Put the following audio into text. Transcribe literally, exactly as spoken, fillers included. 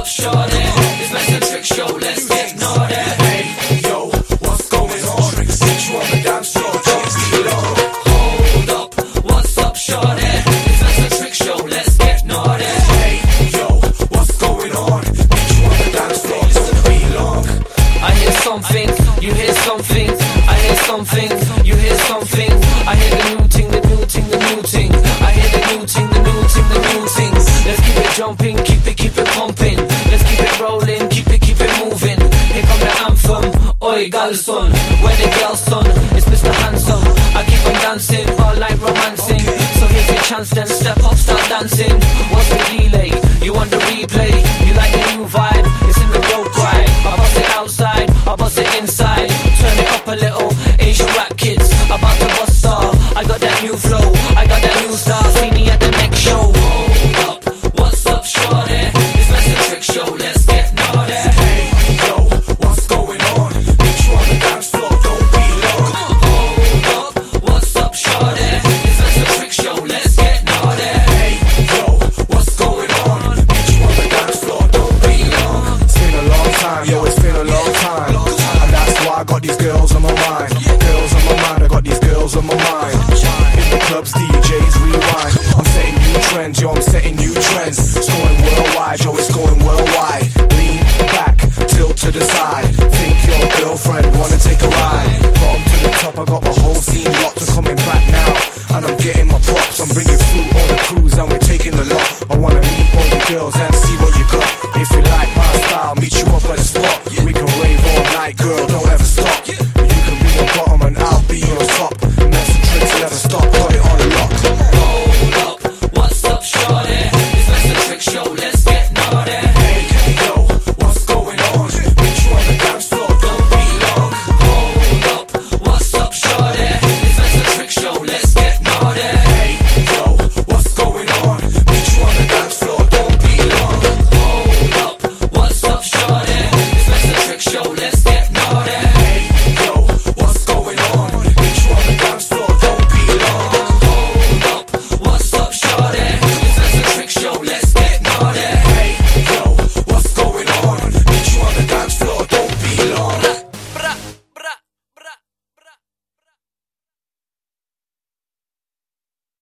up, shorty? It's like a trick show, let's get naughty. Hey, yo, what's going on? Get you on the dance floor, don't be long. Hold up, what's up, shorty? It's like a trick show, let's get naughty. Hey, yo, what's going on? Get you on the dance floor, don't be long. I hear something, you hear something. I hear something, you hear something. I hear the new ting, the new ting, the new ting. I hear the new ting, the new ting, the new ting. Let's keep it jumping, keep it, keep it pumping. Let's keep it rolling, keep it, keep it moving. Here come the anthem, oi gal son. Where the girl son, it's Mister Handsome. I keep on dancing, all night romancing. So here's your chance, then step up, start dancing. What's the delay? You want the replay? You like the new vibe? It's in the road ride. I bust it outside, I bust it inside. Turn it up a little, Asian rap kids about to bust star. I got that new flow, I got that new style. See me at the next show. Hold up, what's up, shorty? It's like a trick show, let's get naughty. Hey, yo, what's going on? Get you on the dance floor, don't be long. Hold up, what's up, shorty? It's like a trick show, let's get naughty. Hey, yo, what's going on? Get you on the dance floor, don't be long. It's been a long time, yo, it's been a long time. And that's why I got these girls on my mind. Girls on my mind, I got these girls on my mind. In the clubs, D Js rewind. I'm setting new trends, yo, I'm setting new trends. It's going worldwide, yo, it's going worldwide. Lean back, tilt to the side. Think your girlfriend wanna take a ride. Bottom to the top, I got the whole scene locked. I'm coming back now, and I'm getting my props. I'm bringing through all the crews, and we're taking the lot. I wanna meet all the girls and